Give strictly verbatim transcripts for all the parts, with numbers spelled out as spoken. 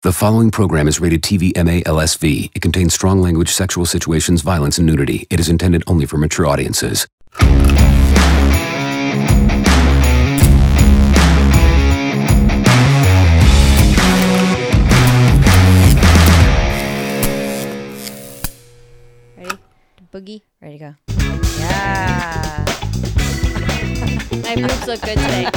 The following program is rated T V M A L S V. It contains strong language, sexual situations, violence, and nudity. It is intended only for mature audiences. Ready? Boogie? Ready to go. Yeah. My boobs look good today.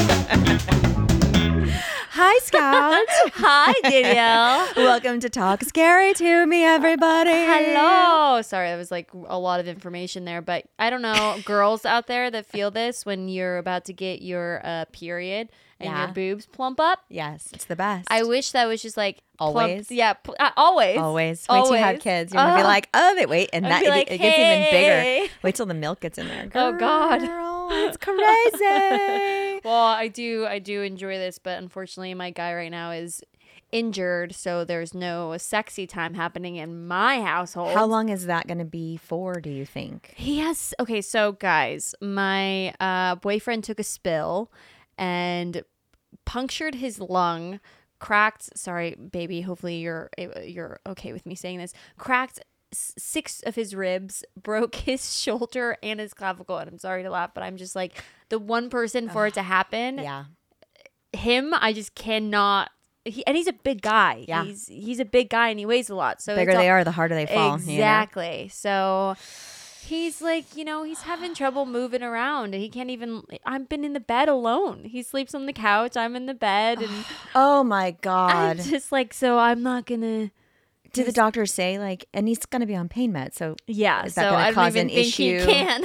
Hi, Scout. Hi, Danielle. Welcome to Talk Scary to Me, everybody. Hello. Sorry, that was like a lot of information there, but I don't know, girls out there that feel this when you're about to get your uh, period and Yeah. your boobs plump up. Yes, it's the best. I wish that was just like Always? Plump, yeah, pl- uh, always. Always. Wait till you have Always. kids. You're going to be Oh. like, oh, wait, wait. And I'd that be it, like, it gets even hey. bigger. Wait till the milk gets in there. Girl, Oh, God. It's crazy. Well, I do I do enjoy this, but unfortunately my guy right now is injured, so there's no sexy time happening in my household. How long is that going to be for, do you think? He has okay, so guys, my uh, boyfriend took a spill and punctured his lung, cracked, sorry, baby, hopefully you're you're okay with me saying this, cracked six of his ribs, broke his shoulder and his clavicle. And I'm sorry to laugh, but I'm just like the one person for it to happen. Yeah. Him, I just cannot. He, and he's a big guy. Yeah. He's he's a big guy and he weighs a lot. So The bigger it's all, they are, the harder they fall. Exactly. You know? So he's like, you know, he's having trouble moving around. He can't even. I've been in the bed alone. He sleeps on the couch. I'm in the bed, and Oh, my I'm God. just like, so I'm not gonna. Did the doctor say, like, and he's going to be on pain meds, so Yeah. is that so going I to don't cause even an think issue? he can.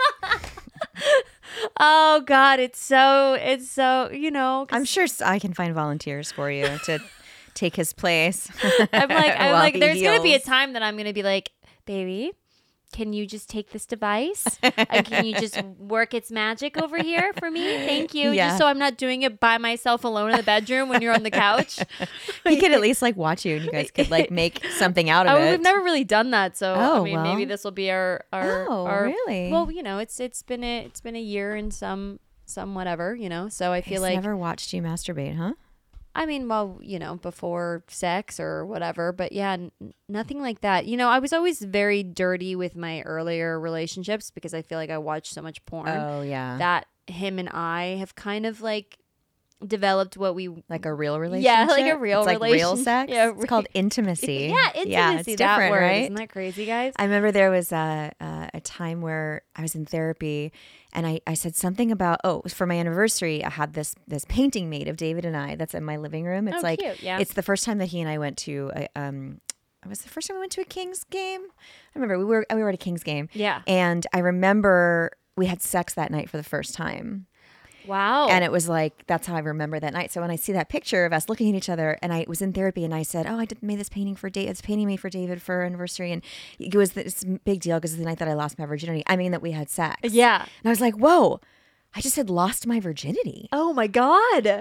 Oh God, it's so it's so you know. 'cause I'm sure s- I can find volunteers for you to take his place. I'm like I'm while like he there's gonna be a heals. time that I'm gonna be like, baby, can you just take this device? Uh, can you just work its magic over here for me? Thank you. Yeah. Just so I'm not doing it by myself alone in the bedroom when you're on the couch. He could at least like watch you, and you guys could like make something out of Oh, it. we've never really done that, so I Oh, mean, maybe well. this will be our our. Oh, our really? Well, you know, it's it's been a it's been a year and some some whatever, you know. So I feel He's like never watched you masturbate, huh? I mean, well, you know, before sex or whatever, but yeah, n- nothing like that. You know, I was always very dirty with my earlier relationships because I feel like I watched so much porn Oh yeah, that him and I have kind of like developed what we like a real relationship. Yeah, like a real it's like real relation- sex. yeah, It's called intimacy. yeah, intimacy. Yeah, it's that different, word. right? Isn't that crazy, guys? I remember there was a, a, a time where I was in therapy and I, I said something about, oh, it was for my anniversary. I had this this painting made of David and I that's in my living room. It's Oh, like, cute, yeah. it's the first time that he and I went to, a, um, it was the first time we went to a Kings game. I remember we were, we were at a Kings game. Yeah. And I remember we had sex that night for the first time. Wow. And it was like, that's how I remember that night. So when I see that picture of us looking at each other, and I was in therapy and I said, oh, I did, made this painting for David, this painting made for David for our anniversary. And it was this big deal because it's the night that I lost my virginity. I mean, that we had sex. yeah. And I was like, whoa, I just had lost my virginity. Oh my God.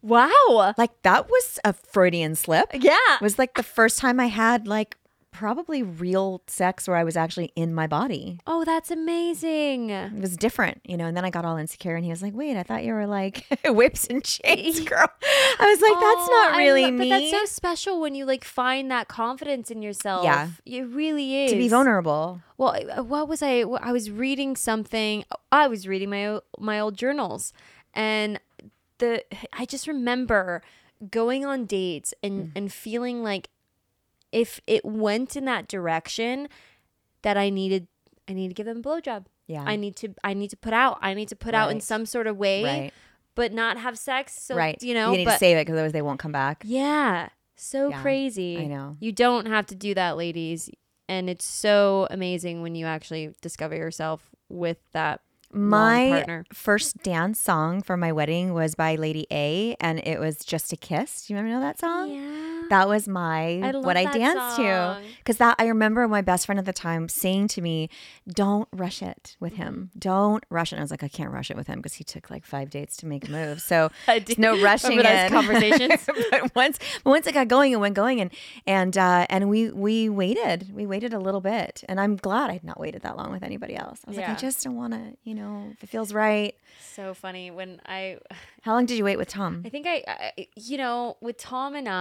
Wow. Like that was a Freudian slip. Yeah. It was like the first time I had like probably real sex where I was actually in my body. Oh, that's amazing. It was different, you know, and then I got all insecure and he was like, wait, I thought you were like whips and chains, girl. I was like, that's Oh, not I really lo- me. But that's so special when you like find that confidence in yourself. Yeah. It really is. to be vulnerable. Well, uh, what was I? I was reading something. I was reading my o- my old journals, and the I just remember going on dates and and feeling like if it went in that direction, that I needed I need to give them a blowjob. Yeah. I need to I need to put out. I need to put out in Right. some sort of way, Right. but not have sex. So right. you know, you need but to save it because otherwise they won't come back. yeah, so Yeah, crazy. I know. You don't have to do that, ladies. And it's so amazing when you actually discover yourself with that long My partner. first dance song for my wedding was by Lady A, and it was Just a Kiss. Do you ever know that song? Yeah. That was my I love what I that danced song. to. Because that I remember my best friend at the time saying to me, "Don't rush it with him. Don't rush it." And I was like, "I can't rush it with him because he took like five dates to make a move. So I do no rushing remember those it." conversations. but once, but once it got going and went going, and and uh, and we we waited. We waited a little bit, and I'm glad I'd not waited that long with anybody else. I was like, Yeah. I just don't want to, you know, if it feels right. So funny when I How long did you wait with Tom? I think I, I you know with Tom and I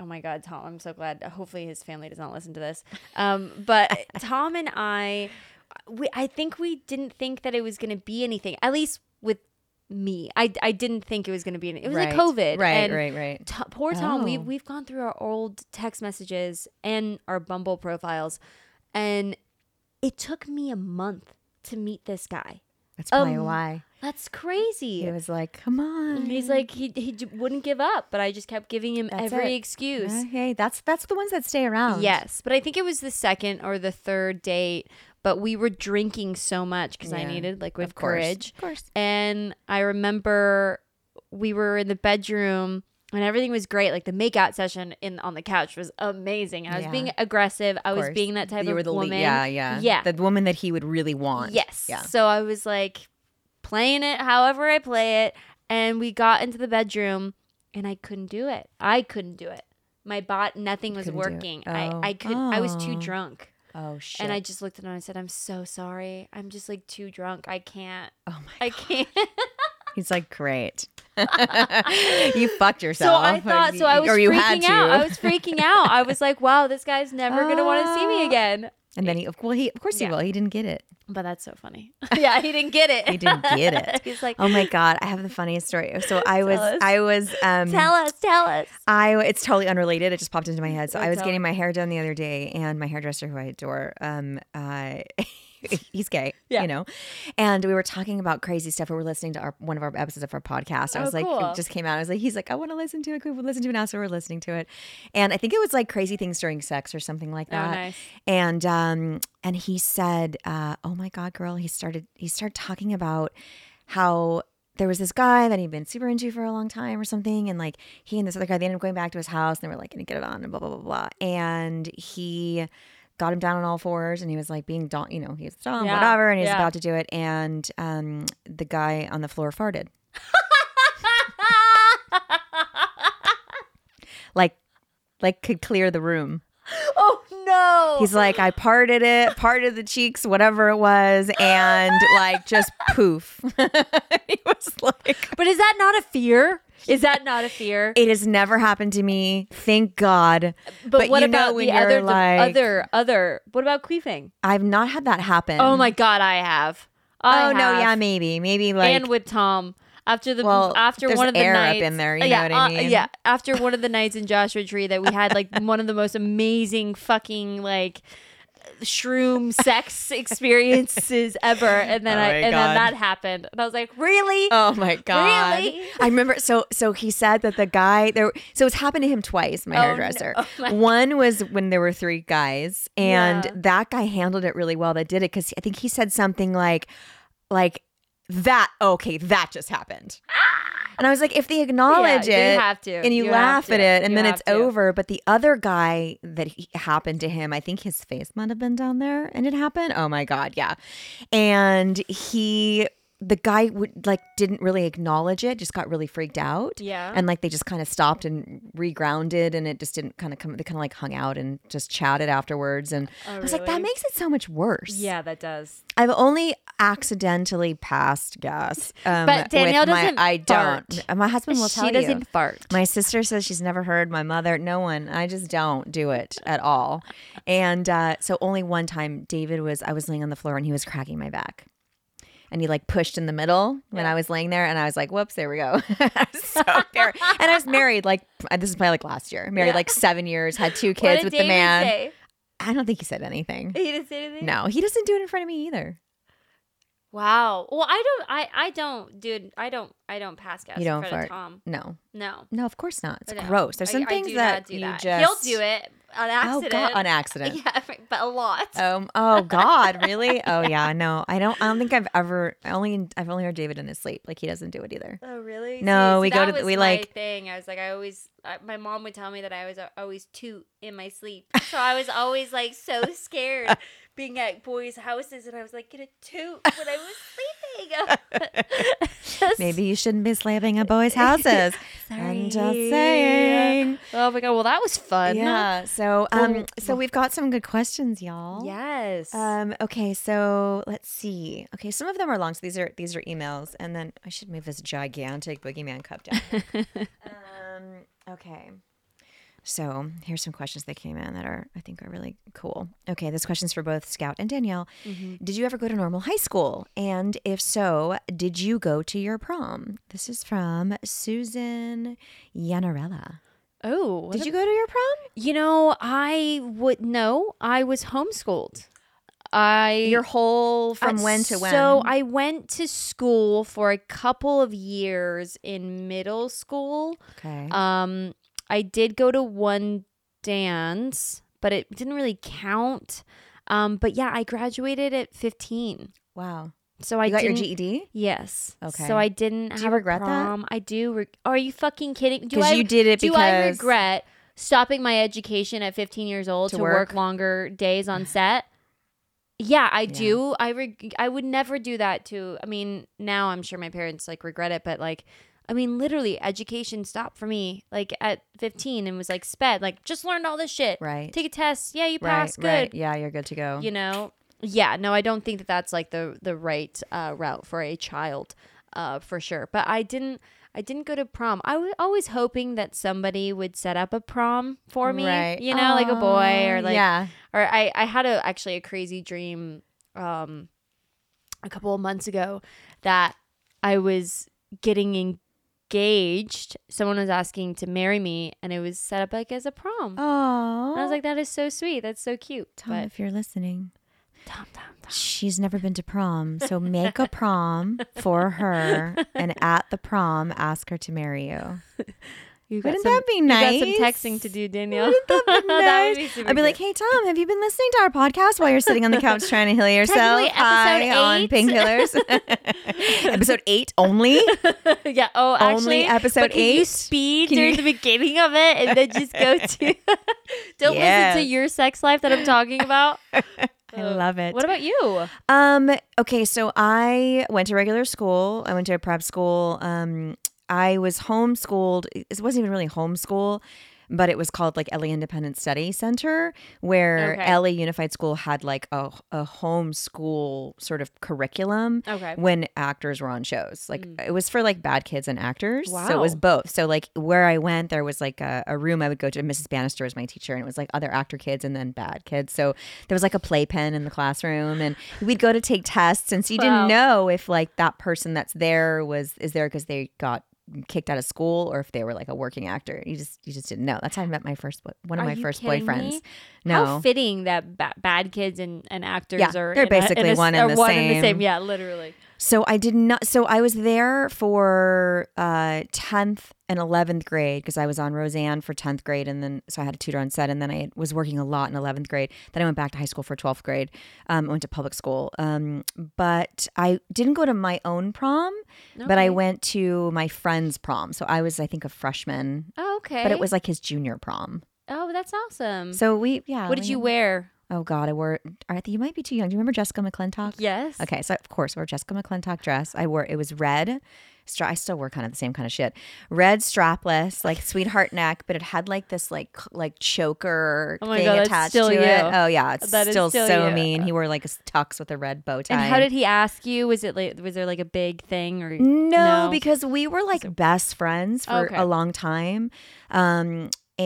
oh my God, Tom, I'm so glad. Hopefully his family does not listen to this. Um, but Tom and I, we, I think we didn't think that it was going to be anything, at least with me. I, I didn't think it was going to be anything. It was Right. like COVID. Right, and right, right. To- poor Tom, Oh. we, we've gone through our old text messages and our Bumble profiles, and it took me a month to meet this guy. That's probably Um, why. That's crazy. He was like, come on. And he's like, he, he j- wouldn't give up, but I just kept giving him That's every it. excuse. Uh, hey, that's that's the ones that stay around. Yes, but I think it was the second or the third date, but we were drinking so much because I Yeah, needed liquid of course, courage. of course. And I remember we were in the bedroom and everything was great. Like the makeout session in on the couch was amazing. I was Yeah. being aggressive. I Of was course. being that type you of were the woman. lead. Yeah, yeah. Yeah. The woman that he would really want. Yes. Yeah. So I was like playing it however I play it. And we got into the bedroom and I couldn't do it. I couldn't do it. My bot, nothing was couldn't do it. working. Oh. I, I could I was too Oh. drunk. Oh shit. And I just looked at him and I said, I'm so sorry. I'm just like too drunk. I can't. Oh my I can't. He's like, great. You fucked So yourself. I thought, so I was or you had freaking to. out. I was freaking out. I was like, wow, this guy's never going to want to see me Ah. again. And then he, well, he, of course he Yeah. will. He didn't get it. But that's so funny. Yeah, he didn't get it. He didn't get it. He's like, Oh my god, I have the funniest story. So I was, us. I was, um, tell us, tell us. I it's totally unrelated. It just popped into my head. So Oh, I was tell getting me. my hair done the other day, and my hairdresser, who I adore, um, uh, he's gay, Yeah. you know, and we were talking about crazy stuff. We were listening to our one of our episodes of our podcast. I Oh, was like, cool. it just came out. I was like, he's like, I want to listen to it. Could we listen to it now? So we're listening to it, and I think it was like crazy things during sex or something like Oh, that. nice. And um, and he said, uh, "Oh my God, girl!" He started he started talking about how there was this guy that he'd been super into for a long time or something, and like he and this other guy, they ended up going back to his house and they were like gonna get it on and blah blah blah blah. And he got him down on all fours and he was like being don, you know, he was dumb, Yeah, whatever, and he was yeah. about to do it, and um, the guy on the floor farted, like like could clear the room. Oh, no. He's like, I parted it, parted the cheeks, whatever it was, and like just poof. He was like, But is that not a fear? Is that not a fear? it has never happened to me, thank God. But, what you know about when the you're other, the like, other, other? What about queefing? I've not had that happen. Oh my God, I have. I Oh no, have. yeah, maybe, maybe like and with Tom after the Well, after there's one of the air up nights in there, you yeah, know what I uh, mean? yeah, after one of the nights in Joshua Tree that we had like one of the most amazing fucking like shroom sex experiences ever, and then Oh I my and God. then that happened, and I was like, really? Oh my God. Really? I remember so so he said that the guy there so it's happened to him twice, my Oh, no. hairdresser. Oh my One was when there were three guys, and Yeah. that guy handled it really well that did it, because I think he said something like like that okay, that just happened. And I was like, if they acknowledge Yeah, it you have to. and you, You laugh have at to. it and You then have it's to. over. But the other guy that he, happened to him, I think his face might have been down there and it happened. Oh my God. Yeah. And he, the guy would like, didn't really acknowledge it, just got really freaked out. Yeah. And like, they just kind of stopped and regrounded, and it just didn't kind of come, they kind of like hung out and just chatted afterwards. And Oh, I was like, that really? makes it so much worse. Yeah, that does. I've only accidentally passed gas. Um, But Danielle with my- doesn't I don't. fart. My husband will tell She doesn't you. fart. My sister says she's never heard. My mother, no one. I just don't do it at all. And uh, so only one time, David was. I was laying on the floor and he was cracking my back. And he like pushed in the middle when I was laying there, and I was like, "Whoops, there we go." I was so there. And I was married like this is probably like last year. Married Yeah. like seven years, had two What kids did with David the man. say? I don't think he said anything. He didn't say anything. No, he doesn't do it in front of me either. Wow. Well, I don't. I I don't, dude. I don't. I don't pass gas You in don't front fart. of Tom. No, No. no, of course not. It's No. gross. There's some I, things I do that not do you that. just He'll do it on Oh accident. God, on accident. Yeah, but a lot. Um. Oh God, really? Oh yeah. No, I don't. I don't think I've ever. I only. I've only heard David in his sleep. Like he doesn't do it either. Oh really? No, we go that to the- was we, my like- thing. I was like, I always. I, my mom would tell me that I was uh, always toot in my sleep, so I was always like so scared being at boys' houses, and I was like, get a toot when I was sleeping. Just- Maybe you shouldn't be slapping at boys' houses. I'm just Sorry. saying. Oh my god! Well, that was fun. Yeah. So um. Well- So we've got some good questions, y'all. Yes. Um. Okay. So let's see. Okay. Some of them are long. So these are these are emails, and then I should move this gigantic boogeyman cup down. um. Okay. So here's some questions that came in that are, I think, are really cool. Okay, this question's for both Scout and Danielle. Mm-hmm. Did you ever go to normal high school? And if so, did you go to your prom? This is from Susan Yanarella. Oh. Did a, you go to your prom? You know, I would, no, I was homeschooled. I Your whole, from uh, when to when? So I went to school for a couple of years in middle school. Okay. Um, I did go to one dance, but it didn't really count. Um, but yeah, I graduated at fifteen. Wow. So I you got didn't, your G E D? Yes. Okay. So I didn't do have you regret a prom. that? I do. Re- Are you fucking kidding? Because you did it do because... Do I regret stopping my education at fifteen years old to, to work? work longer days on set? Yeah, I yeah. do. I reg- I would never do that to, I mean, now I'm sure my parents like regret it, but like, I mean, literally education stopped for me like at fifteen and was like sped, like just learned all this shit. Right. Take a test. Yeah, you passed. Right, good. right. Yeah, you're good to go. You know? Yeah, no, I don't think that that's like the, the right uh, route for a child uh, for sure. But I didn't, I didn't go to prom. I was always hoping that somebody would set up a prom for me, right. you know, Aww, like a boy or like, yeah. or I, I had a, actually a crazy dream um, a couple of months ago that I was getting engaged. Someone was asking to marry me and it was set up like as a prom. Oh. And I was like, that is so sweet. That's so cute. Tom, but, if you're listening. Tom, Tom, Tom. She's never been to prom, so make a prom for her, and at the prom, ask her to marry you. You Wouldn't some, that be nice? You got some texting to do, Danielle. Wouldn't that be nice? That would be super I'd be like, hey, Tom, have you been listening to our podcast while you're sitting on the couch trying to heal yourself? High on painkillers. Episode eight only? Yeah. Oh, actually. Only episode but can eight? you speed Can during you... the beginning of it and then just go to... Don't yeah. listen to your sex life that I'm talking about. I love it. What about you? Um. Okay, so I went to regular school. I went to a prep school. Um. I was homeschooled. It wasn't even really homeschool, but it was called like L A Independent Study Center, where Okay. L A Unified School had like a, a homeschool sort of curriculum Okay. when actors were on shows. Like Mm. it was for like bad kids and actors. So it Wow. was both. So like where I went, there was like a, a room I would go to. Missus Bannister was my teacher, and it was like other actor kids and then bad kids. So there was like a playpen in the classroom, and we'd go to take tests. And so you Wow. didn't know if like that person that's there was is there because they got kicked out of school or if they were like a working actor. You just you just didn't know. That's how I met my first one of Are my you first kidding boyfriends. me? No. How fitting that ba- bad kids and, and actors Yeah, are they're in a- in basically a- one and are the one and the same. same. Yeah, literally. So I did not so I was there for uh tenth and eleventh grade because I was on Roseanne for tenth grade, and then so I had a tutor on set, and then I was working a lot in eleventh grade. Then I went back to high school for twelfth grade. Um, I went to public school. Um, but I didn't go to my own prom, but I Okay. went to my friend's prom. So I was I think a freshman. Oh, okay. But it was like his junior prom. Oh, that's awesome. So we, yeah. what did we you had- wear? Oh God, I wore. I think you might be too young. Do you remember Jessica McClintock? Yes. Okay, so of course, I wore Jessica McClintock dress. I wore it was red. Stra- I still wear kind of the same kind of shit. Red strapless, like sweetheart neck, but it had like this like c- like choker Oh my thing God, that's attached still to you. it. Oh yeah, it's That is still, still so you. mean. He wore like a s- tux with a red bow tie. And how did he ask you? Was it like was there like a big thing or No, no? because we were like best friends for Okay. a long time. Um,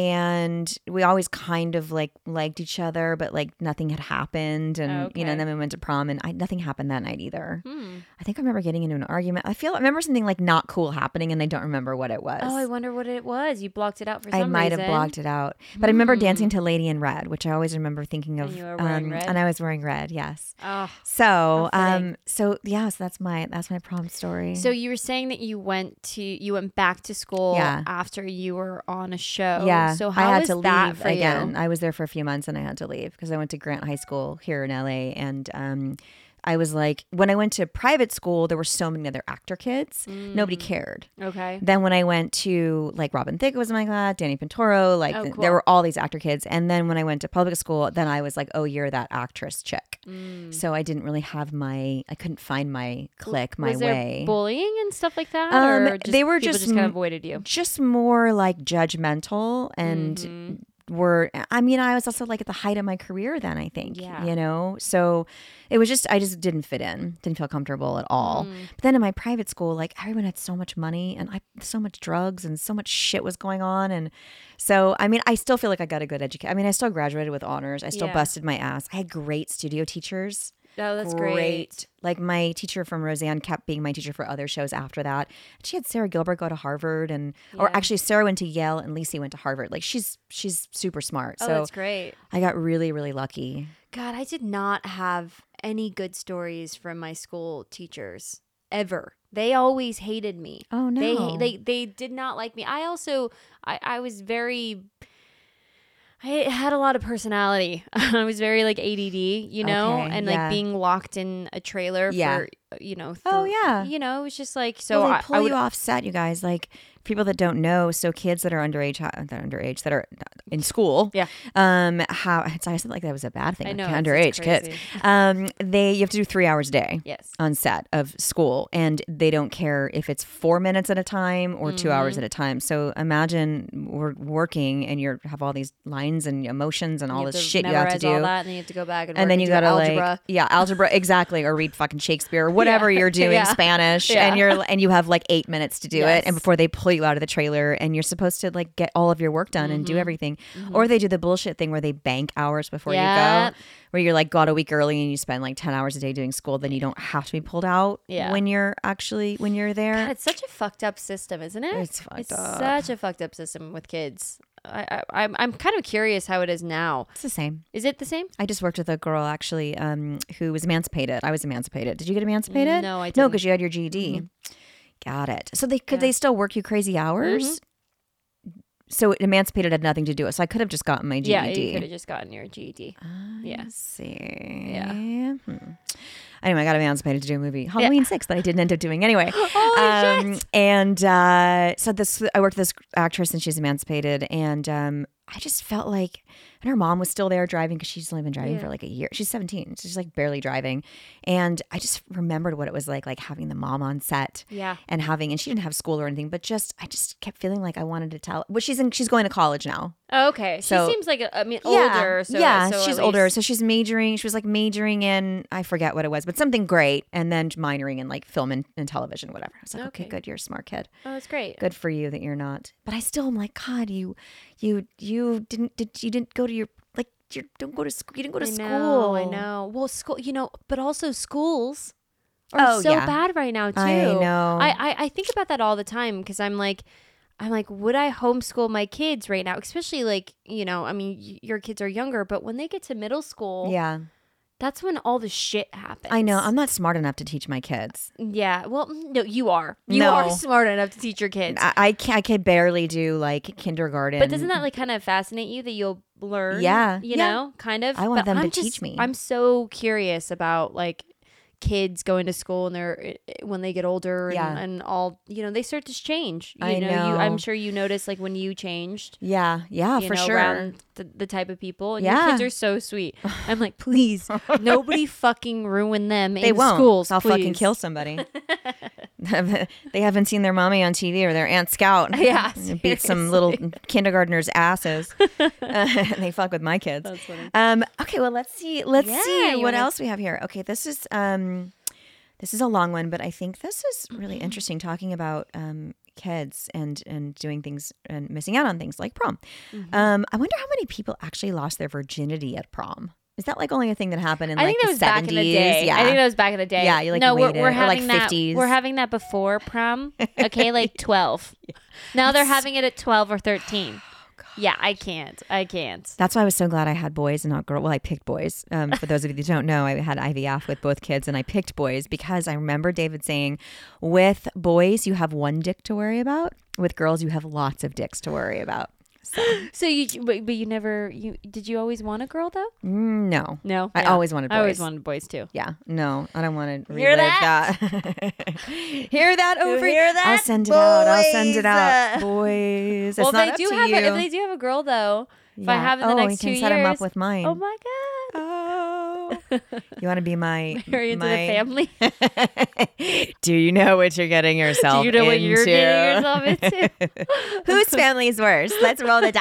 and we always kind of like liked each other, but like nothing had happened. And, you know, Okay. and then we went to prom and I, nothing happened that night either. Hmm. I think I remember getting into an argument. I feel I remember something like not cool happening and I don't remember what it was. Oh, I wonder what it was. You blocked it out for some I might reason. have blocked it out. But I remember Hmm. dancing to Lady in Red, which I always remember thinking of. And you were wearing um, red? And I was wearing red, yes. Oh. So, How fitting. um, so yeah, so that's my that's my prom story. So you were saying that you went to you went back to school Yeah. after you were on a show. Yeah, So how I had was to that leave for again. you? I was there for a few months and I had to leave because I went to Grant High School here in L A. And um, I was like, when I went to private school, there were so many other actor kids. Nobody cared. Okay. Then when I went to like Robin Thicke was in my class, Danny Pintoro, like Oh, th- cool. there were all these actor kids. And then when I went to public school, then I was like, oh, you're that actress chick. Mm. So I didn't really have my, I couldn't find my clique, my was there way. bullying and stuff like that? Um, or just they were people just just kind of m- avoided you. Just more like judgmental and Mhm. were, I mean, I was also like at the height of my career then, I think, Yeah. you know? So it was just, I just didn't fit in, didn't feel comfortable at all. But then in my private school, like everyone had so much money and I so much drugs and so much shit was going on. And so, I mean, I still feel like I got a good education. I mean, I still graduated with honors. I still Yeah. busted my ass. I had great studio teachers. Oh, that's great. Like my teacher from Roseanne kept being my teacher for other shows after that. She had Sarah Gilbert go to Harvard, and or Yeah. actually Sarah went to Yale and Lacey went to Harvard. Like she's she's super smart. Oh, so that's great. I got really really lucky. God, I did not have any good stories from my school teachers ever. They always hated me. Oh, no. They they they did not like me. I also I I was very I had a lot of personality. I was very like A D D, you know, Okay, and yeah. like being locked in a trailer Yeah. for, you know, Oh, th- yeah. you know, it was just like, so well, they I, pull I would, you off set, you guys. Like people that don't know, so kids that are underage, that are underage that are in school. Yeah. Um. How it's I said like that was a bad thing. I like, know, it's- underage it's kids. crazy. Um. They you have to do three hours a day. yes. On set of school, and they don't care if it's four minutes at a time or two Mm-hmm. hours at a time. So imagine we're working and you have all these lines and emotions and all You have this to shit you have to memorize do. all that, and then you have to go back and, And work then you do gotta algebra. like yeah algebra exactly or read fucking Shakespeare or whatever Yeah. you're doing Yeah. Spanish Yeah. and you're and you have like eight minutes to do Yes. it and before they pull you out of the trailer and you're supposed to like get all of your work done and Mm-hmm. do everything or they do the bullshit thing where they bank hours before Yeah. you go where you're like got a week early and you spend like ten hours a day doing school then you don't have to be pulled out Yeah. when you're actually when you're there. God, it's such a fucked up system, isn't it? It's fucked up. such a fucked up system with kids. I, I, I'm, I'm kind of curious how it is now. It's the same. Is it the same? I just worked with a girl actually um, who was emancipated. I was emancipated. Did you get emancipated? No, I No, didn't. because you had your G E D. Got it. So they could they still work you crazy hours? So emancipated had nothing to do with it. So I could have just gotten my G E D. Yeah, you could have just gotten your G E D. yeah. Let's see. Yeah. Hmm. Anyway, I got emancipated to do a movie, Halloween six, that I didn't end up doing anyway. Holy shit. And uh, so this, I worked with this actress, and she's emancipated, and um, I just felt like, and her mom was still there driving because she's only been driving Yeah. for like a year. She's seventeen. She's like barely driving, and I just remembered what it was like, like having the mom on set, Yeah. and having, and she didn't have school or anything, but just I just kept feeling like I wanted to tell. Well, she's in, she's going to college now. Oh, okay. So- she seems like, a, I mean, older. So, yeah, so she's at older. least- So she's majoring. She was like majoring in, I forget what it was, but something great. And then minoring in like film and, and television, whatever. I was like, okay. Okay. good. You're a smart kid. Oh, that's great. Good for you that you're not. But I still am like, God, you, you, you didn't, did, you didn't go to your, like, you don't go to school. You didn't go to I school. know, I know. Well, school, you know, but also schools are Oh, so yeah. bad right now too. I know. I, I, I think about that all the time because I'm like, I'm like, would I homeschool my kids right now? Especially like, you know, I mean, y- your kids are younger, but when they get to middle school, Yeah. that's when all the shit happens. I know. I'm not smart enough to teach my kids. Yeah. Well, no, you are. You No. are smart enough to teach your kids. I, I, can, I can barely do like kindergarten. But doesn't that like kind of fascinate you that you'll learn? Yeah. You Yeah. know, kind of. I want But them to I'm teach just- me. I'm so curious about like kids going to school and they're when they get older and, Yeah. and all, you know, they start to change. You I know, you know. I'm sure you noticed like when you changed. Yeah. Yeah, You for know, sure. around the, the type of people. And Yeah. your kids are so sweet. I'm like, please, nobody fucking ruin them They in won't. schools. I'll fucking please. kill somebody. They haven't seen their mommy on T V or their Aunt Scout. Yeah, And beat some little kindergartners' asses. Uh, they fuck with my kids. That's funny. Um, okay, well let's see. Let's Yeah, see you what wanna- else we have here. Okay, this is um, this is a long one, but I think this is really Mm-hmm. interesting. Talking about um, kids and and doing things and missing out on things like prom. Mm-hmm. Um, I wonder how many people actually lost their virginity at prom. Is that like only a thing that happened in I like think that the was back in the seventies? day. Yeah. I think that was back in the day. Yeah, you, like, no, we're, waited, we're or, like, having that. fifties. We're having that before prom. Okay, like twelve. Now they're having it at twelve or thirteen. Yeah, I can't. I can't. That's why I was so glad I had boys and not girls. Well, I picked boys. Um, for those of you that don't know, I had I V F with both kids, and I picked boys because I remember David saying, with boys, you have one dick to worry about. With girls, you have lots of dicks to worry about. So, So you, but, but you never. You did you always want a girl though? mm, no. No, I Yeah. always wanted I always boys. wanted boys too. Yeah, no, I don't want to Hear relive that? that. Hear that over hear that, I'll send it out. I'll send it boys? out. Boys. Well, it's not they up do to have. you. A, if they do have a girl though, if I Yeah. have in the oh, next you two can set years, them up with mine. oh my god. Oh. you. You want to be my Marry into my... the family. Do you know what you're getting yourself Do you know into? what you're getting yourself into? Whose family is worse? Let's roll the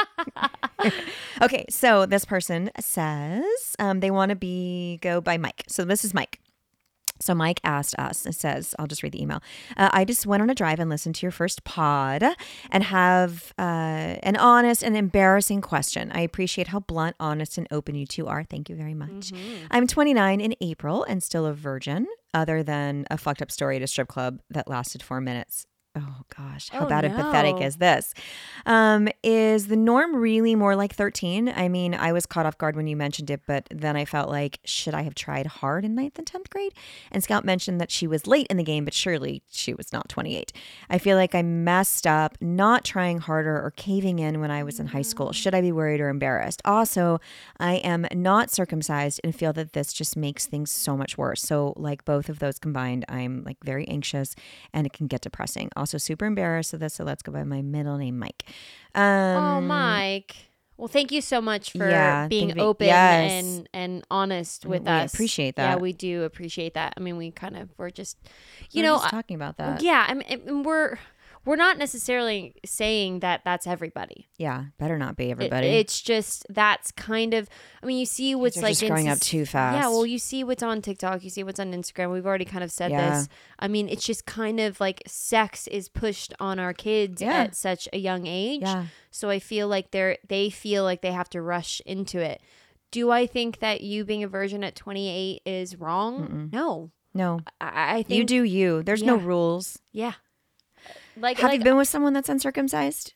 dice. Okay, so this person says um, they want to be go by Mike. So this is Mike. So Mike asked us, it says, I'll just read the email. Uh, I just went on a drive and listened to your first pod and have uh, an honest and embarrassing question. I appreciate how blunt, honest, and open you two are. Thank you very much. Mm-hmm. I'm twenty-nine in April and still a virgin, other than a fucked up story at a strip club that lasted four minutes. Oh gosh, how oh, bad no. and pathetic is this? Um, is the norm really more like thirteen? I mean, I was caught off guard when you mentioned it, but then I felt like, should I have tried hard in ninth and tenth grade? And Scout mentioned that she was late in the game, but surely she was not twenty-eight. I feel like I messed up not trying harder or caving in when I was in high school. Should I be worried or embarrassed? Also, I am not circumcised and feel that this just makes things so much worse. So like both of those combined, I'm like very anxious and it can get depressing. Also super embarrassed of this, so let's go by my middle name, Mike. Um, oh, Mike. Well, thank you so much for yeah, being we, open yes. and, and honest with we us. Appreciate that. Yeah, we do appreciate that. I mean, we kind of we're just, you we're know, just talking about that. Yeah, I mean, we're we're not necessarily saying that that's everybody. Yeah, better not be everybody. It, it's just that's kind of. I mean, you see what's Kids are like just growing in, up too fast. Yeah, well, you see what's on TikTok, you see what's on Instagram. We've already kind of said yeah. this. I mean, it's just kind of like sex is pushed on our kids yeah. at such a young age. Yeah. So I feel like they're they feel like they have to rush into it. Do I think that you being a virgin at twenty-eight is wrong? Mm-mm. No. No. I, I think you do you. There's yeah. no rules. Yeah. Like, have like, you been with someone that's uncircumcised?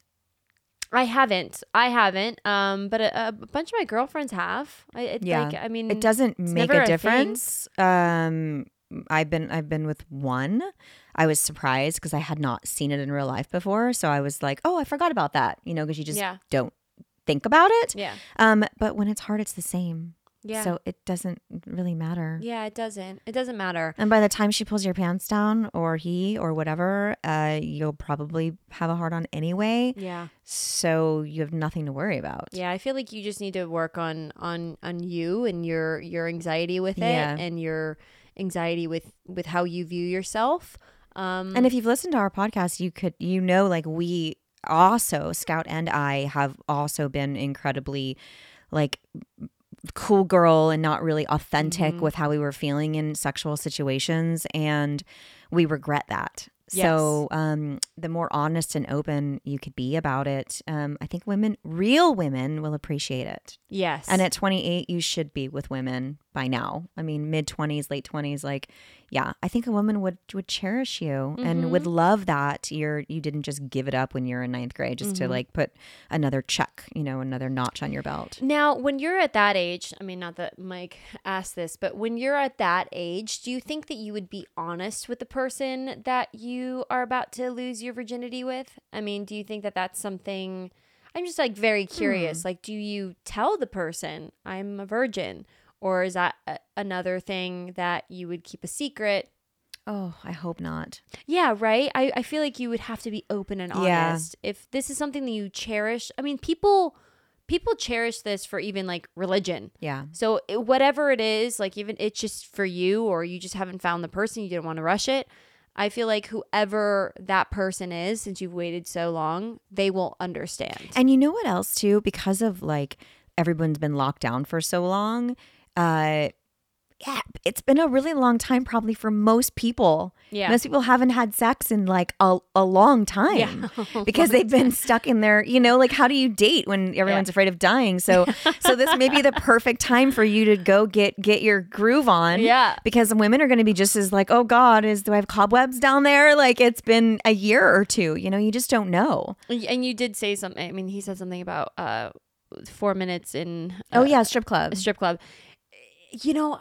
I haven't. I haven't. Um, but a, a bunch of my girlfriends have. I, it, Yeah. Like, I mean, It doesn't make never a a difference. Um, I've been I've been with one. I was surprised because I had not seen it in real life before. So I was like, oh, I forgot about that. You know, because you just Yeah. don't think about it. Yeah. Um, but when it's hard, it's the same. Yeah. So it doesn't really matter. Yeah, it doesn't. It doesn't matter. And by the time she pulls your pants down, or he, or whatever, uh, you'll probably have a hard on anyway. Yeah. So you have nothing to worry about. Yeah, I feel like you just need to work on on on you and your your anxiety with it Yeah. and your anxiety with with how you view yourself. Um, And if you've listened to our podcast, you could, you know, like we also, Scout and I have also been incredibly like cool girl and not really authentic Mhm. with how we were feeling in sexual situations. And we regret that. Yes. So um, the more honest and open you could be about it, um, I think women, real women, will appreciate it. yes. And at twenty-eight, you should be with women by now. I mean, mid twenties, late twenties, like, yeah, I think a woman would would cherish you and Mhm. would love that you're you didn't just give it up when you're in ninth grade just to Mhm. like put another check, you know, another notch on your belt. Now, when you're at that age, I mean, not that Mike asked this, but when you're at that age, do you think that you would be honest with the person that you are about to lose your virginity with? I mean, do you think that that's something? I'm just like very curious. Hmm. Like, do you tell the person I'm a virgin? Or is that a- another thing that you would keep a secret? Oh, I hope not. Yeah, right? I, I feel like you would have to be open and Yeah. honest. If this is something that you cherish, I mean, people people cherish this for even like religion. Yeah. So it, whatever it is, like even it's just for you or you just haven't found the person, you didn't want to rush it. I feel like whoever that person is, since you've waited so long, they will understand. And you know what else too? Because of like everyone's been locked down for so long, uh, yeah, it's been a really long time probably for most people. Yeah. Most people haven't had sex in like a, a long time Yeah. because they've been stuck in their, you know, like how do you date when everyone's Yeah. afraid of dying? So, so this may be the perfect time for you to go get, get your groove on. Yeah. Because women are going to be just as like, oh God, is, do I have cobwebs down there? Like it's been a year or two, you know, you just don't know. And you did say something. I mean, he said something about uh, four minutes in Oh uh, yeah. Strip club. a strip club. You know,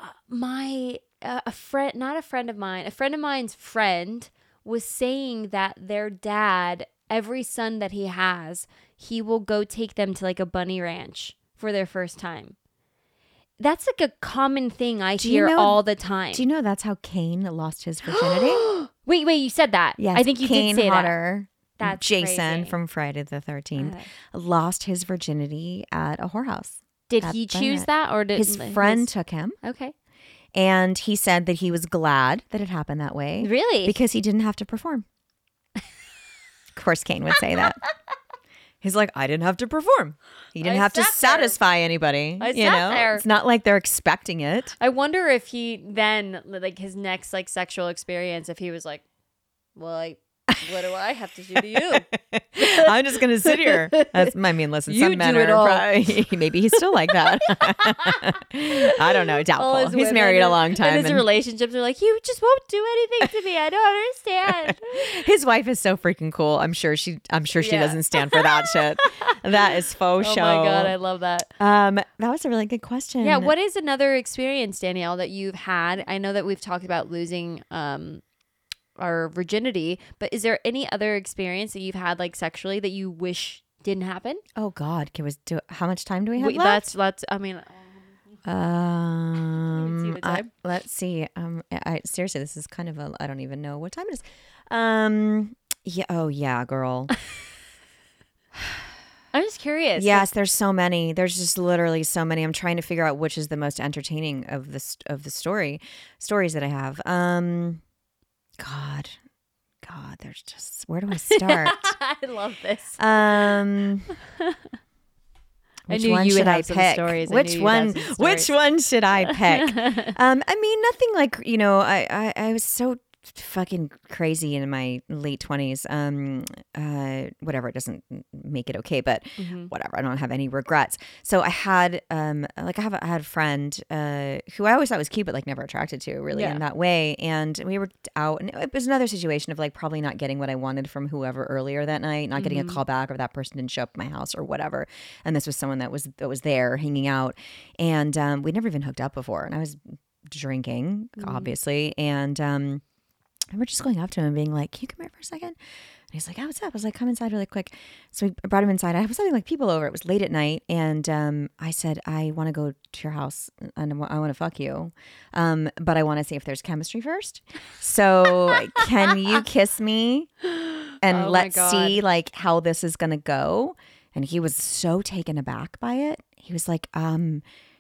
my uh, a friend, not a friend of mine, a friend of mine's friend was saying that their dad, every son that he has, he will go take them to like a bunny ranch for their first time. That's like a common thing I Do you hear know- all the time. Do you know that's how Cain lost his virginity? wait, wait, you said that. Yes, I think you Cain did say that. Hodder, That's Jason crazy. from Friday the thirteenth, Uh, lost his virginity at a whorehouse. Did That he been choose it. that, or did His friend took him, Okay. and he said that he was glad that it happened that way. Really? Because he didn't have to perform. Of course, Kane would say that. He's like, I didn't have to perform. He didn't I have to sat there. satisfy anybody. I you sat know, there. It's not like they're expecting it. I wonder if he then, like, his next like sexual experience, if he was like, well, I, what do I have to do to you? I'm just gonna sit here. That's, I mean, listen, You some men do it are all. probably, maybe he's still like that. I don't know. All Doubtful. his He's women married a and- long time. And his and relationships are like, you just won't do anything to me. I don't understand. his wife is so freaking cool. I'm sure she. I'm sure she Yeah. doesn't stand for that shit. That is faux Oh show. my God, I love that. Um, that was a really good question. Yeah, what is another experience, Danielle, that you've had? I know that we've talked about losing um our virginity, but is there any other experience that you've had like sexually that you wish didn't happen? Oh God, can we do? How much time do we have Wait, left? that's that's I mean, Um, see the I- time. let's see. Um, I seriously, this is kind of a. I don't even know what time it is. Um, yeah. Oh yeah, girl. I'm just curious. Yes, there's so many. There's just literally so many. I'm trying to figure out which is the most entertaining of the st- of the story stories that I have. Um, God, God, there's just where do I start? I love this. um. I Which knew one you would should I have some pick? stories. I Which knew you'd one? have some Which stories. one should I pick? um, I mean, nothing like you know. I, I I was so fucking crazy in my late twenties. Um, uh, whatever. It doesn't make it okay, but Mhm. whatever. I don't have any regrets. So I had um, like I have a, I had a friend uh who I always thought was cute, but like never attracted to really Yeah. in that way. And we were out, and it was another situation of like probably not getting what I wanted from whoever earlier that night, not getting a call back, or that person didn't show up at my house or whatever. And this was someone that was that was there hanging out, and um, we'd never even hooked up before, and I was drinking obviously, and um. I remember just going up to him and being like, can you come here for a second? And he's like, oh, what's up? I was like, come inside really quick. So we brought him inside. I was having like people over. It was late at night. And um, I said, I want to go to your house and I want to fuck you. Um, but I want to see if there's chemistry first. So can you kiss me? And Oh my let's God. see like how this is going to go. And he was so taken aback by it. He was like, um,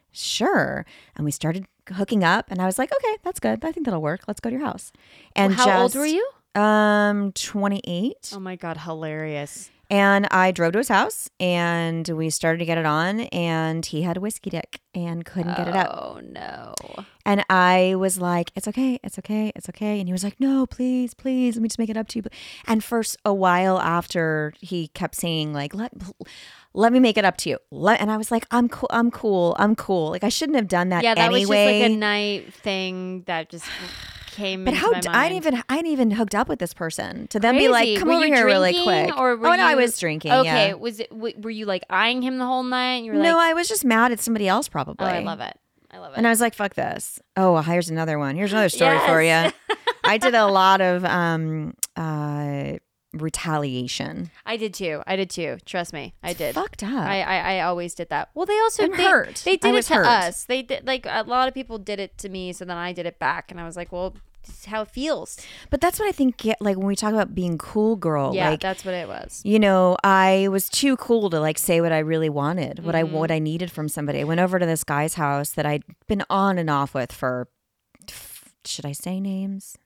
sure. And we started hooking up, and I was like, okay, that's good. I think that'll work. Let's go to your house. And How just, old were you? Um, twenty-eight. Oh my God, hilarious. And I drove to his house, and we started to get it on, and he had a whiskey dick and couldn't get it out. Oh no. And I was like, it's okay, it's okay, it's okay. And he was like, no, please, please, let me just make it up to you. And for s- a while after, he kept saying like, let, let me make it up to you. Let, and I was like, I'm cool, I'm cool, I'm cool. Like I shouldn't have done that Yeah, that anyway. was just like a night thing that just came But into how my d- mind. I didn't even I didn't even hooked up with this person to then be Crazy. like, come Were over you here really drinking, quick. Or were oh no, I you- was drinking. Okay, yeah. was it? W- were you like eyeing him the whole night? And you were no, like, I was just mad at somebody else probably. oh, I love it. I love it. And I was like, fuck this. Oh, here's another one. Here's another story for you. Yes. I did a lot of um uh retaliation. I did too. I did too. Trust me, I did. Fucked up. I, I I always did that. Well, they also And they, hurt. They I did it was to hurt. us. They did like a lot of people did it to me, so then I did it back, and I was like, well, this is how it feels. But that's what I think get, like when we talk about being cool girl, Yeah, like that's what it was. you know, I was too cool to like say what I really wanted, what Mm-hmm. I what I needed from somebody. I went over to this guy's house that I'd been on and off with for, should I say names?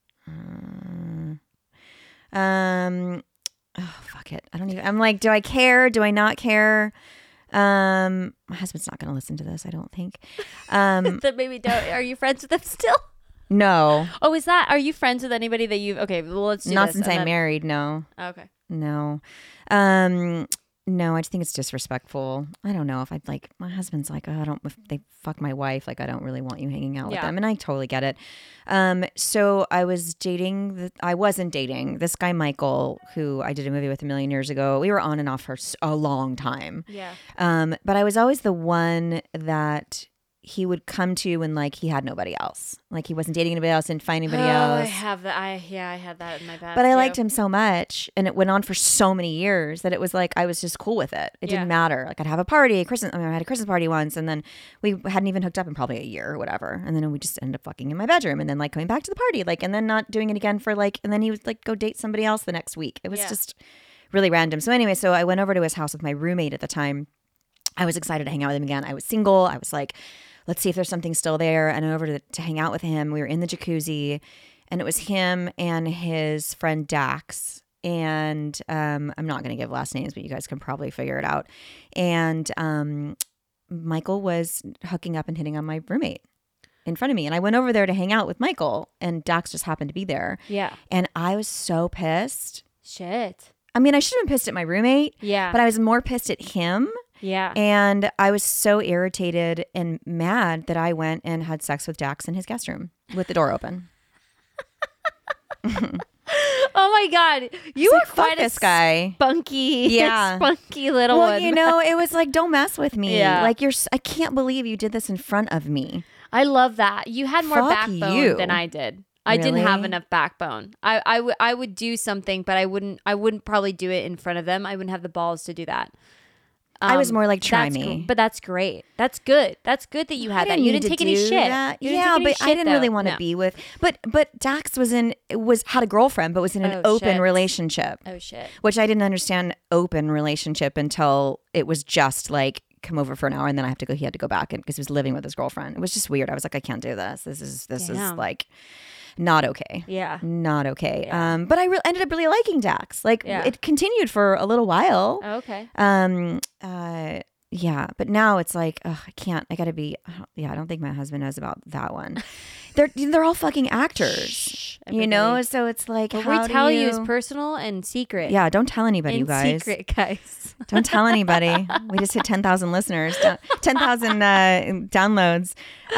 Uh, um, oh fuck it, I don't even. I'm like, do I care? Do I not care? Um, my husband's not going to listen to this, I don't think. Um, Then maybe don't. Are you friends with them still? no, Oh, is that? Are you friends with anybody that you've? Okay, well, let's do not this, since and I'm then- married. No. Okay. No. Um no, I just think it's disrespectful. I don't know if I'd like my husband's like, oh, I don't if they fuck my wife, like I don't really want you hanging out with Yeah. them. And I totally get it. Um so I was dating the, I wasn't dating this guy Michael, who I did a movie with a million years ago. We were on and off for s- a long time. Yeah. Um but I was always the one that he would come to when like he had nobody else. Like he wasn't dating anybody else, didn't find anybody oh, I else. have that. I yeah, I had that in my past. But I too. liked him so much, and it went on for so many years that it was like I was just cool with it. It Yeah. didn't matter. Like I'd have a party, a Christmas. I mean, I had a Christmas party once, and then we hadn't even hooked up in probably a year or whatever. And then we just ended up fucking in my bedroom, and then like coming back to the party, like, and then not doing it again for like, and then he would like go date somebody else the next week. It was Yeah. just really random. So anyway, so I went over to his house with my roommate at the time. I was excited to hang out with him again. I was single. I was like, let's see if there's something still there. And I went over to, to hang out with him. We were in the jacuzzi, and it was him and his friend Dax. And um, I'm not going to give last names, but you guys can probably figure it out. And um, Michael was hooking up and hitting on my roommate in front of me. And I went over there to hang out with Michael, and Dax just happened to be there. Yeah. And I was so pissed. Shit. I mean, I should have been pissed at my roommate. Yeah. But I was more pissed at him. Yeah. And I was so irritated and mad that I went and had sex with Dax in his guest room with the door open. Oh my God. You It's were like, fuck quite a this guy. spunky, Yeah. spunky little Well, one. you know, it was like, don't mess with me. Yeah. Like, you're, s- I can't believe you did this in front of me. I love that. You had more Fuck backbone you. than I did. I didn't have Really? enough backbone. I, I, w- I would do something, but I wouldn't I wouldn't probably do it in front of them. I wouldn't have the balls to do that. I was Um, more like, try that's me. gr- but that's great. That's good. That's good that you had I that. You need didn't to take any do shit. that. You didn't Yeah, take any but I shit, didn't really though. want to No. be with. But but Dax was in was had a girlfriend, but was in an Oh, open shit. relationship, Oh shit. which I didn't understand open relationship until it was just like come over for an hour and then I have to go. He had to go back and because he was living with his girlfriend. It was just weird. I was like, I can't do this. This is this Damn. is like not okay. Yeah. Not okay. Yeah. Um, but I re- ended up really liking Dax. Like Yeah. it continued for a little while. Oh, okay. Um. Uh. Yeah. But now it's like, ugh, I can't. I gotta be. I don't- Yeah. I don't think my husband knows about that one. they're they're all fucking actors. Shh, You know. everybody. So it's like, What how we do tell you? you is personal and secret. Yeah. Don't tell anybody, In you guys. secret, guys. Don't tell anybody. We just hit ten thousand listeners, ten thousand uh, downloads.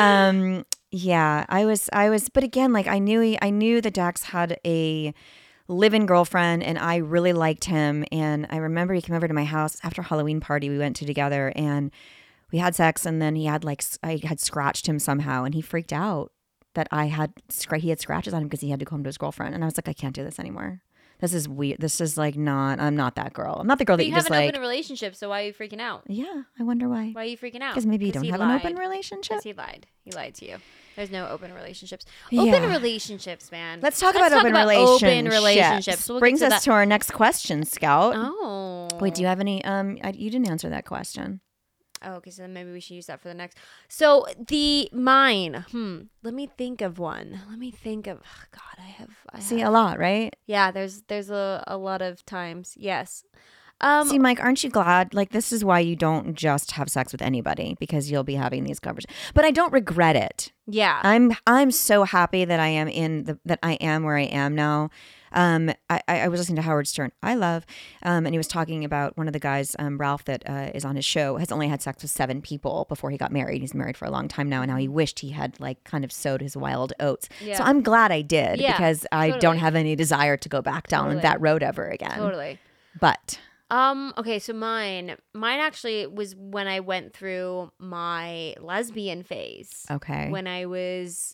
Um, yeah, I was, I was, but again, like I knew, he, I knew that Dax had a live-in girlfriend, and I really liked him. And I remember he came over to my house after a Halloween party we went to together, and we had sex. And then he had like, s- I had scratched him somehow, and he freaked out that I had, scr- he had scratches on him because he had to go home to his girlfriend. And I was like, I can't do this anymore. This is weird. This is like not, I'm not that girl. I'm not the girl that But you, you have just an like, open relationship, so why are you freaking out? yeah, I wonder why. Why are you freaking out? Because maybe you don't he have lied. an open relationship. Because he lied. He lied to you. There's no open relationships. Yeah. Open relationships, man. Let's talk Let's about open relationships. Open relationships. We'll get Brings to us that. to our next question, Scout. Oh. Wait, do you have any? Um, I, you didn't answer that question. Oh, okay. So then maybe we should use that for the next. So the mine. Hmm. Let me think of one. Let me think of. Oh, God, I have. I See, have, a lot, right? yeah. There's there's a a lot of times. Yes. Um. See, Mike, aren't you glad? Like, this is why you don't just have sex with anybody, because you'll be having these conversations. But I don't regret it. yeah. I'm I'm so happy that I am in the that I am where I am now. Um, I, I was listening to Howard Stern. I love, um, and he was talking about one of the guys, um, Ralph, that uh, is on his show, has only had sex with seven people before he got married. He's married for a long time now, and now he wished he had like kind of sowed his wild oats. Yeah. So I'm glad I did Yeah, because I don't totally. have any desire to go back down Totally. that road ever again. Totally. But Um, okay, so mine mine actually was when I went through my lesbian phase. okay, When I was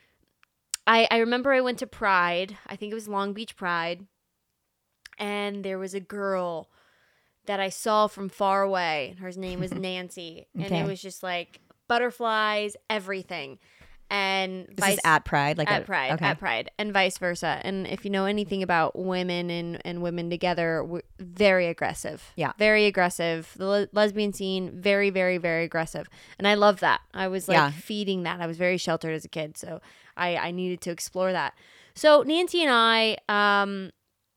I I remember I went to Pride. I think it was Long Beach Pride. And there was a girl that I saw from far away. And her name was Nancy. And Okay. it was just like butterflies, everything. And this is at Pride, like at a- Pride, Okay, at Pride, and vice versa. And if you know anything about women and, and women together, we're very aggressive. Yeah. Very aggressive. The le- lesbian scene, very, very, very aggressive. And I love that. I was like Yeah. feeding that. I was very sheltered as a kid. So I, I needed to explore that. So Nancy and I um,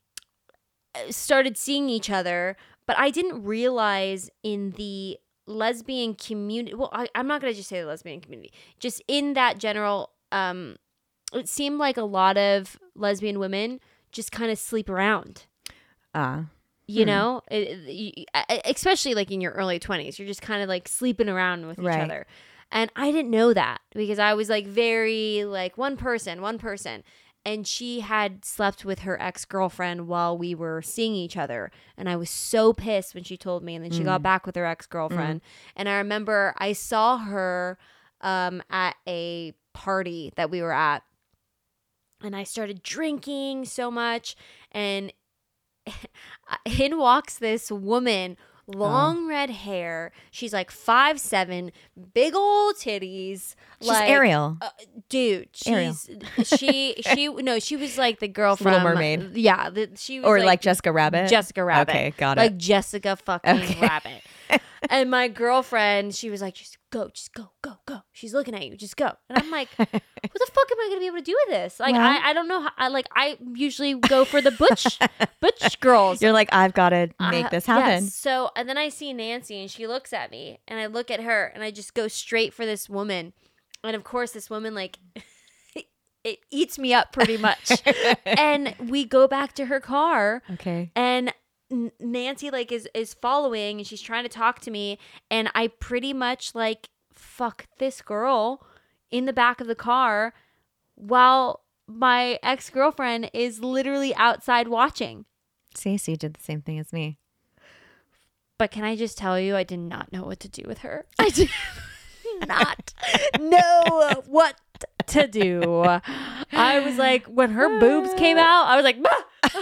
started seeing each other, but I didn't realize in the lesbian community, well, I, I'm not going to just say the lesbian community, just in that general, um, it seemed like a lot of lesbian women just kind of sleep around, uh, you Hmm. know, It- it- you- e- especially like in your early twenties, you're just kind of like sleeping around with each Right. other. And I didn't know that because I was like very like one person, one person. And she had slept with her ex-girlfriend while we were seeing each other. And I was so pissed when she told me. And then she got back with her ex-girlfriend. And I remember I saw her um, at a party that we were at. And I started drinking so much. And in walks this woman, long red hair. She's like five seven, big old titties. she's like, Ariel. uh, dude, Ariel. she's she she no, she was like the girl from Little Mermaid. Yeah, the, she was Or like, Jessica Rabbit? Jessica Rabbit. Okay, got Like it. Jessica fucking Okay. Rabbit. And my girlfriend, she was like, just go, just go, go, go. She's looking at you, just go. And I'm like, what the fuck am I gonna be able to do with this? Like, Well- I, I don't know. How, I like, I usually go for the butch, butch girls. You're like, I've got to make Uh, this happen. Yes. So, and then I see Nancy and she looks at me and I look at her and I just go straight for this woman. And of course, this woman, like, it eats me up pretty much. And we go back to her car Okay. and N- Nancy, like, is, is following and she's trying to talk to me. And I pretty much, like, fuck this girl in the back of the car while my ex-girlfriend is literally outside watching. Stacey did the same thing as me. But can I just tell you, I did not know what to do with her. I did not know what to do. I was like, when her boobs came out, I was like, bah!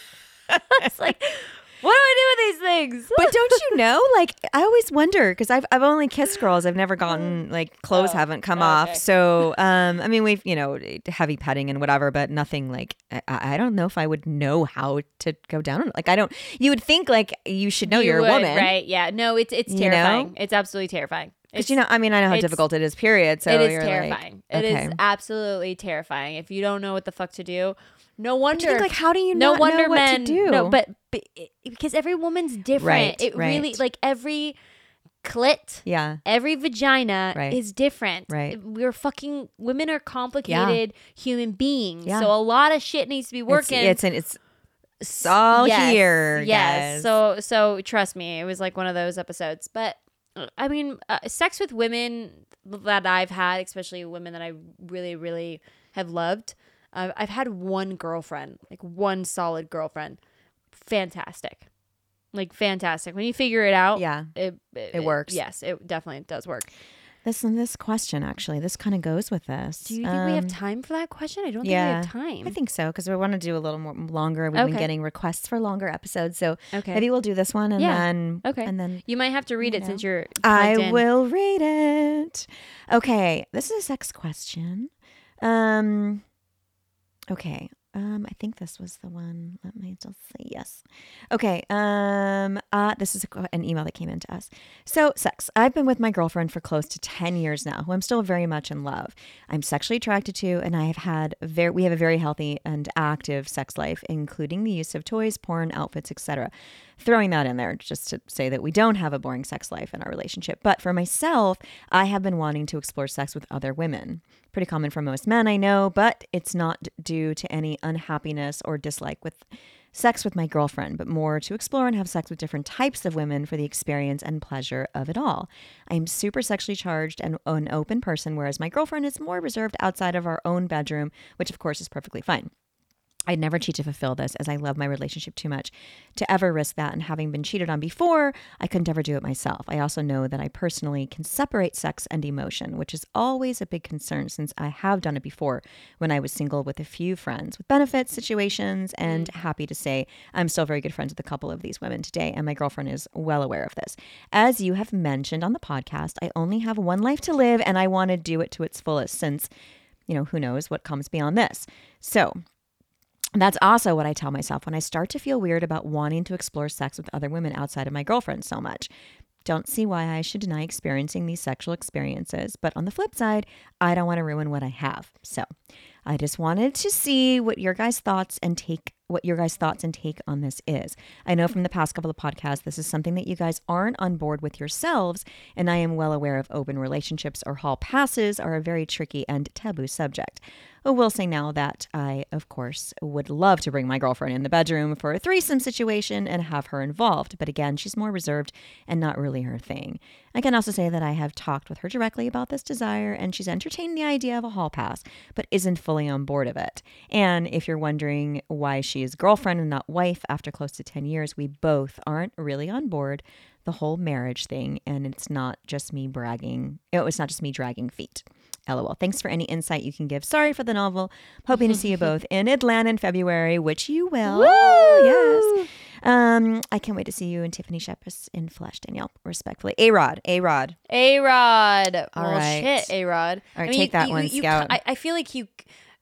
I was like, what do I do with these things? But don't you know? Like, I always wonder because I've I've only kissed girls. I've never gotten like clothes Oh, haven't come okay. off. So, um, I mean, we've you know heavy petting and whatever, but nothing like I, I don't know if I would know how to go down on it. Like, I don't. You would think like you should know You you're a would, woman, right? Yeah. No, it's it's You know? terrifying. It's absolutely terrifying. Because It's, you know, I mean, I know how it's- difficult it is. Period. So it is you're terrifying. Like, It okay. is absolutely terrifying. If you don't know what the fuck to do, no But wonder. you think, like, how do you no not wonder know what men to do? No, but, but it- because every woman's different. Right, it really right. like every clit, yeah, every vagina Right. is different. Right. We're fucking women are complicated human beings. Yeah. So a lot of shit needs to be working. It's it's, an, it's it's all Yes, here. Yes. guys. So so trust me, it was like one of those episodes. But uh, I mean, uh, sex with women that I've had, especially women that I really really have loved. Uh, I've had one girlfriend, like one solid girlfriend. Fantastic. Like fantastic. When you figure it out, yeah. it it, It works. Yes, it definitely does work. This this question actually, this kind of goes with this. Do you think we have Um, time for that question? I don't yeah, think we have time. I think so because we want to do a little more longer. We've been Okay. getting requests for longer episodes, so Okay. maybe we'll do this one and Yeah. then Okay. and then You might have to read You it know. since you're I plugged in. will read it. Okay, this is a sex question. Um, okay. Um, I think this was the one. Let me just say yes. Okay. Um, uh, this is a, an email that came in to us. So, sex. I've been with my girlfriend for close to ten years now, who I'm still very much in love. I'm sexually attracted to, and I have had very, we have a very healthy and active sex life, including the use of toys, porn, outfits, et cetera. Throwing that in there just to say that we don't have a boring sex life in our relationship. But for myself, I have been wanting to explore sex with other women. Pretty common for most men, I know, but it's not due to any unhappiness or dislike with sex with my girlfriend, but more to explore and have sex with different types of women for the experience and pleasure of it all. I'm super sexually charged and an open person, whereas my girlfriend is more reserved outside of our own bedroom, which of course is perfectly fine. I'd never cheat to fulfill this, as I love my relationship too much to ever risk that. And having been cheated on before, I couldn't ever do it myself. I also know that I personally can separate sex and emotion, which is always a big concern since I have done it before when I was single with a few friends with benefits, situations, and happy to say I'm still very good friends with a couple of these women today. And my girlfriend is well aware of this. As you have mentioned on the podcast, I only have one life to live and I want to do it to its fullest since, you know, who knows what comes beyond this. So that's also what I tell myself when I start to feel weird about wanting to explore sex with other women outside of my girlfriend so much. Don't see why I should deny experiencing these sexual experiences, but on the flip side, I don't want to ruin what I have. So I just wanted to see what your guys' thoughts and take what your guys' thoughts and take on this is. I know from the past couple of podcasts, this is something that you guys aren't on board with yourselves, and I am well aware of open relationships or hall passes are a very tricky and taboo subject. I will say now that I, of course, would love to bring my girlfriend in the bedroom for a threesome situation and have her involved. But again, she's more reserved and not really her thing. I can also say that I have talked with her directly about this desire and she's entertained the idea of a hall pass, but isn't fully on board of it. And if you're wondering why she is girlfriend and not wife after close to ten years, we both aren't really on board the whole marriage thing. And it's not just me bragging. Oh, it's not just me dragging feet. LOL. Thanks for any insight you can give. Sorry for the novel. Hoping to see you both in Atlanta in February, which you will. Woo! Yes. Um, I can't wait to see you and Tiffany Shepard in flesh, Danielle. Respectfully. A-Rod. A-Rod. A-Rod. All well, right. shit, A-Rod. All right, take that one, you, Scout. I, I feel like you,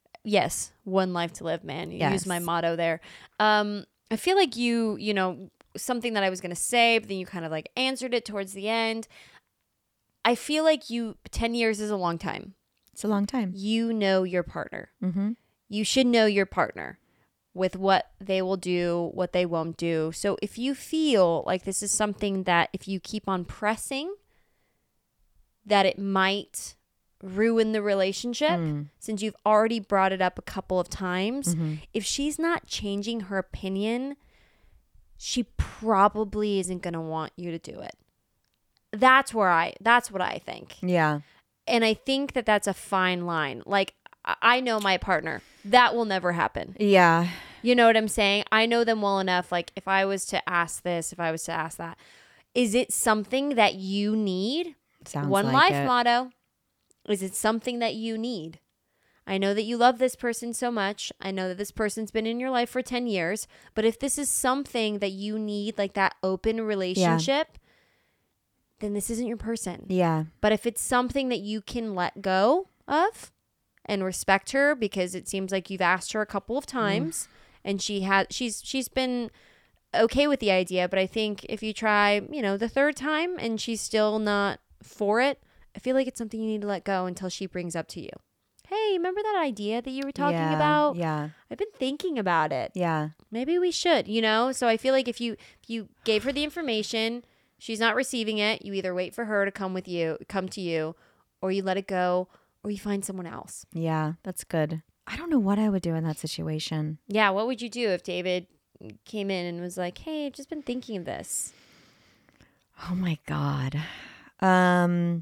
yes, one life to live, man. You Yes. use my motto there. Um, I feel like you, you know, something that I was going to say, but then you kind of like answered it towards the end. I feel like you, ten years is a long time. It's a long time. You know your partner. Mm-hmm. You should know your partner with what they will do, what they won't do. So if you feel like this is something that if you keep on pressing, that it might ruin the relationship, Mm. since you've already brought it up a couple of times, Mm-hmm. if she's not changing her opinion, she probably isn't going to want you to do it. That's where I, that's what I think. Yeah. And I think that that's a fine line. Like, I I know my partner. That will never happen. Yeah. You know what I'm saying? I know them well enough. Like, if I was to ask this, if I was to ask that, is it something that you need? Sounds One like life it. motto. Is it something that you need? I know that you love this person so much. I know that this person's been in your life for ten years. But if this is something that you need, like that open relationship, then this isn't your person. Yeah. But if it's something that you can let go of and respect her, because it seems like you've asked her a couple of times mm. and she has she's she's been okay with the idea, but I think if you try, you know, the third time and she's still not for it, I feel like it's something you need to let go until she brings up to you. Hey, remember that idea that you were talking yeah. about? Yeah. I've been thinking about it. Yeah. Maybe we should, you know? So I feel like if you if you gave her the information, she's not receiving it, you either wait for her to come with you, come to you, or you let it go, or you find someone else. Yeah, that's good. I don't know what I would do in that situation. Yeah, what would you do if David came in and was like, hey, I've just been thinking of this? Oh my God. Um,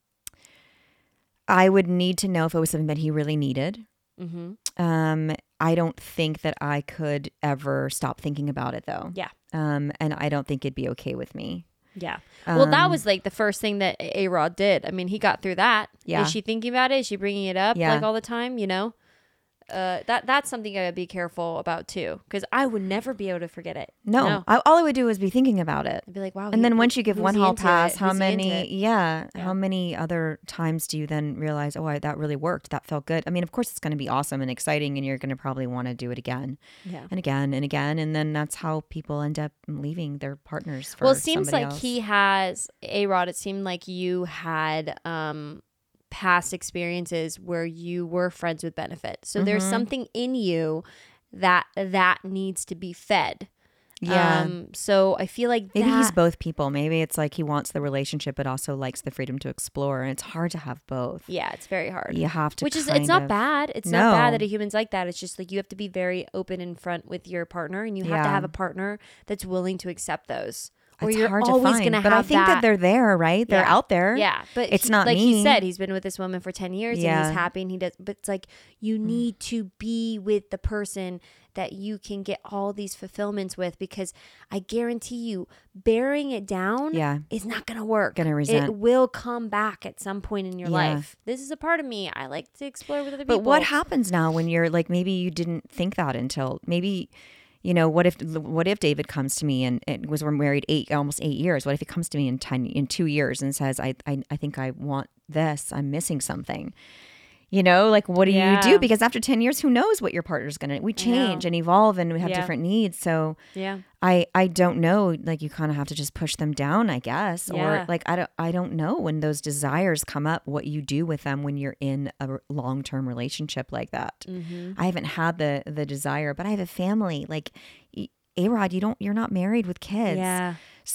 I would need to know if it was something that he really needed. Mm-hmm. Um, I don't think that I could ever stop thinking about it though. Yeah. Um, and I don't think it'd be okay with me. Yeah. Well, Um, that was like the first thing that A-Rod did. I mean, he got through that. Yeah. Is she thinking about it? Is she bringing it up Yeah. like all the time, you know? Uh, that that's something I would be careful about too, because I would never be able to forget it. No, No. I, all I would do is be thinking about it. I'd be like, wow. And then he- once you give who's one he hall into pass, it? how Who's he into many, it? yeah, Yeah. how many other times do you then realize, oh, I, that really worked. That felt good. I mean, of course it's going to be awesome and exciting and you're going to probably want to do it again Yeah. and again and again. And then that's how people end up leaving their partners for Well, it seems somebody like else. he has, A-Rod, it seemed like you had um, past experiences where you were friends with benefit. So there's Mhm. something in you that that needs to be fed. Yeah. Um, so I feel like Maybe that, he's both people. Maybe it's like he wants the relationship, but also likes the freedom to explore. And it's hard to have both. yeah, it's very hard. You have to Which is, kind it's not of- bad. It's not bad No. that a human's like that. It's just like you have to be very open and front with your partner, and you have to Yeah. have a partner that's willing to accept those. Or It's you're hard always to find. gonna but I have think that. they're there, right? They're Yeah. out there. Yeah, but It's he- not like he me. said, he's been with this woman for ten years and Yeah. he's happy and he does. But it's like you need to be with the person that you can get all these fulfillments with, because I guarantee you, bearing it down Yeah. is not gonna work. Gonna resent. It will come back at some point in your Yeah. life. This is a part of me. I like to explore with other But people. what happens now when you're like, maybe you didn't think that until maybe, you know, what if what if David comes to me and it was we're married eight almost eight years? What if he comes to me in ten in two years and says, I I, I think I want this. I'm missing something. You know, like what do Yeah. you do? Because after ten years, who knows what your partner's gonna we change and evolve and we have Yeah. different needs. So Yeah. I I don't know. Like you kind of have to just push them down, I guess. Yeah. Or like I don't I don't know when those desires come up, what you do with them when you're in a long term relationship like that. Mm-hmm. I haven't had the the desire, but I have a family. Like A-Rod, you don't you're not married with kids. Yeah.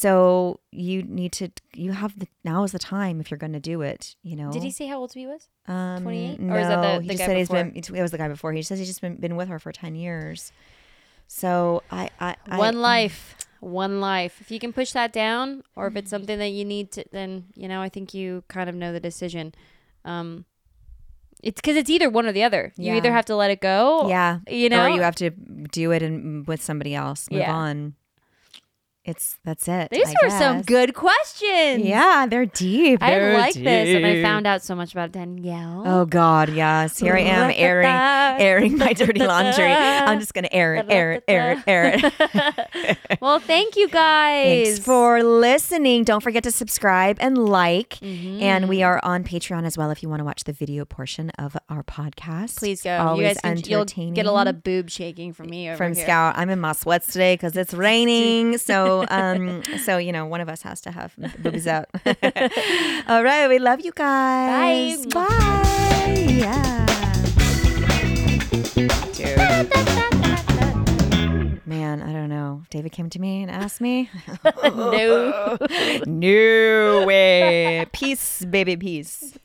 So you need to you have the now is the time if you're going to do it. You know. Did he say how old he was? Um, twenty-eight? No, Or is that the- he the just guy said before? he's been. It was the guy before. He says he's just been, been with her for ten years. So I, I, I One life. One life. If you can push that down, or if it's something that you need to, then, you know, I think you kind of know the decision. Um, it's because it's either one or the other. You Yeah. either have to let it go. Yeah, You know? or you have to do it and with somebody else. Move Yeah. on. It's that's it. These I were some guess. good questions. Yeah, they're deep. I They're like this. And I deep. found out so much about Danielle. Oh God, yes. Here I am airing airing my dirty laundry. I'm just gonna air it, air it, air it, air it. Well, thank you guys. Thanks for listening. Don't forget to subscribe and like. Mm-hmm. And we are on Patreon as well if you want to watch the video portion of our podcast. Please go. Always you guys can, you'll entertaining. get a lot of boob shaking from me over from here. Scout. I'm in my sweats today because it's raining. So So, um, so you know, one of us has to have boobies out. All right, we love you guys. Bye. Bye. Yeah. Man, I don't know. David came to me and asked me. No. No way. Peace, baby, peace.